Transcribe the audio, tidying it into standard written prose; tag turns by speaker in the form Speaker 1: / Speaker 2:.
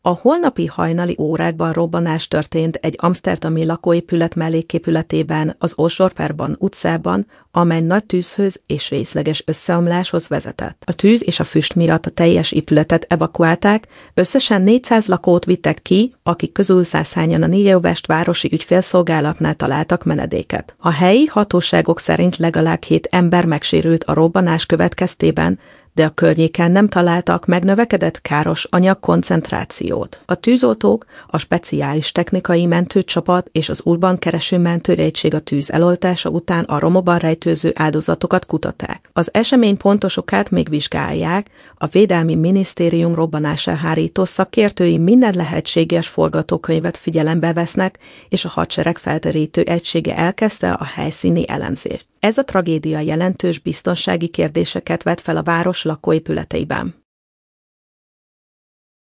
Speaker 1: A holnapi hajnali órákban robbanás történt egy amszterdami lakóépület melléképületében, az Osdorperban utcában, amely nagy tűzhöz és részleges összeomláshoz vezetett. A tűz és a füst miatt a teljes épületet evakuálták, összesen 400 lakót vittek ki, akik közül 100-hányan a Nijeovest városi ügyfélszolgálatnál találtak menedéket. A helyi hatóságok szerint legalább 7 ember megsérült a robbanás következtében, de a környéken nem találtak megnövekedett káros anyag koncentrációt. A tűzoltók, a speciális technikai mentőcsapat és az Urban kereső mentőegység a tűz eloltása után a romokban rejtőző áldozatokat kutatták. Az esemény pontos okát még vizsgálják, a Védelmi Minisztérium robbanáselhárító szakértői minden lehetséges forgatókönyvet figyelembe vesznek, és a hadsereg felderítő egysége elkezdte a helyszíni elemzést. Ez a tragédia jelentős biztonsági kérdéseket vet fel a város lakóépületeiben.